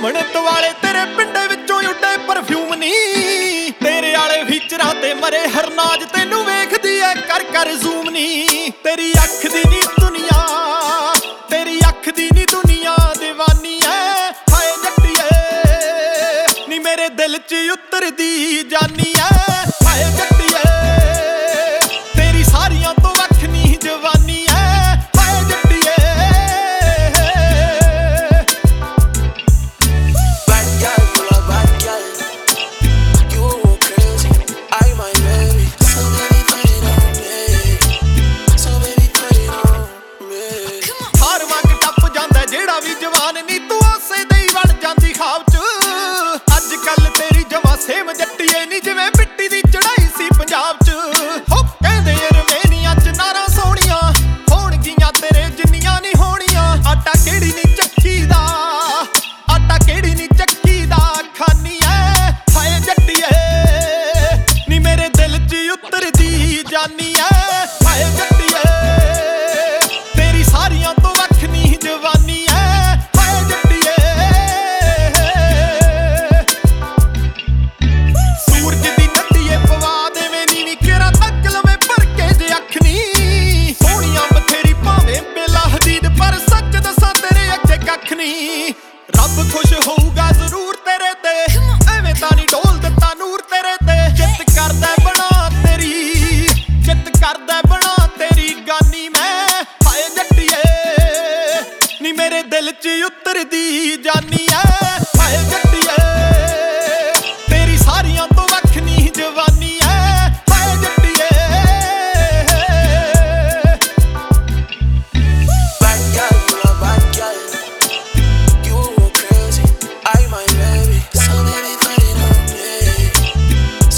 ਘੁੰਮਣ ਦੁਆਲੇ ਤੇਰੇ ਪਿੰਡੇ ਵਿੱਚੋਂ ਉੱਡੇ ਪਰਫਿਊਮ ਨੀ। ਤੇਰੇ ਆਲੇ ਫੀਚਰਾਂ ਤੇ ਮਰੇ ਹਰਨਾਜ ਤੈਨੂੰ ਵੇਖਦੀ ਐ ਕਰ ਕਰ ਜ਼ੂਮ ਨੀ। ਤੇਰੀ ਅੱਖ ਦੀ ਨੀ ਦੁਨੀਆ, ਤੇਰੀ ਅੱਖ ਦੀ ਨੀ ਦੁਨੀਆ دیਵਾਨੀ ਐ। ਹਾਏ ਜੱਟੀਏ ਨੀ ਮੇਰੇ ਦਿਲ 'ਚ ਉਤਰਦੀ ਜਾਨੀ ਐ। ਹਾਏ ਜੱਟੀਏ ਤੇਰੀ ਸਾਰੀਆਂ ਤੋਂ ਵੱਖ ਨੀ ਜਵਾਨੀ ਐ। ਹਾਏ ਜੱਟੀਏ ਜਿਹੜਾ ਵੀ ਜਵਾਨ ਨੀ ਤੂੰ ਉਸੇ ਦੇ ਹੀ ਬਣ ਜਾਂਦੀ ਖਾਬ 'ਚ। ਅੱਜ ਕੱਲ ਤੇਰੀ ਜਮਾਂ ਸੇਮ ਜੱਟੀਏ ਨੀ ਜਿਵੇਂ ਮਿੱਟੀ ਦੀ ਚੜਾਈ ਸੀ ਪੰਜਾਬ 'ਚ। ਹੋ ਕਹਿੰਦੇ ਰਵੇਨੀਆਂ 'ਚ ਨਾਰਾਂ ਸੋਹਣੀਆਂ ਹੋਣਗੀਆਂ ਤੇਰੇ ਜਿੰਨੀਆਂ ਨੀ ਹੋਣੀਆਂ। ਆਟਾ ਕਿਹੜੀ ਨੀ ਚੱਕੀ ਦਾ, ਆਟਾ ਕਿਹੜੀ ਨੀ ਚੱਕੀ ਦਾ ਖਾਨੀ ਐ। ਹਾਏ ਜੱਟੀਏ ਨੀ ਮੇਰੇ ਦਿਲ 'ਚ ਉਤਰਦੀ ਜਾਨੀ ਐ। ਹਾਏ ਜੱਟੀਏ ਤੇਰੀ ਸਾਰੀਆਂ ਤੋਂ ਵੱਖ ਨੀ ਜਵਾਨੀ। ਰੱਬ ਖੁਸ਼ ਹੋਊਗਾ ਜ਼ਰੂਰ ਤੇਰੇ ਤੇ, ਐਵੇਂ ਤਾਂ ਨੀ ਡੋਲ ਦਿੱਤਾ ਨੂਰ ਤੇਰੇ ਤੇ। ਜਿੱਤ ਕਰਦਾ ਬਣਾ ਤੇਰੀ, ਜਿੱਤ ਕਰਦਾ ਬਣਾ ਤੇਰੀ ਗਾਨੀ ਮੈਂ। ਹਾਏ ਜੱਟੀਏ ਨੀ ਮੇਰੇ ਦਿਲ 'ਚ ਉਤਰਦੀ ਜਾਨੀ ਐ। ਹਾਏ ਜੱਟੀਏ ਤੇਰੀ ਸਾਰੀਆਂ ਤੋਂ ਵੱਖ ਨੀ ਜਵਾਨੀ ਐ। ਹਾਏ ਜੱਟੀਏ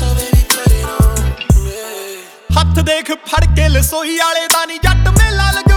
ਹੱਥ ਦੇਖ ਫੜ ਕੇ ਲਸੋਈ ਵਾਲੇ ਦਾ ਨੀ ਜੱਟ ਮੇਲਾ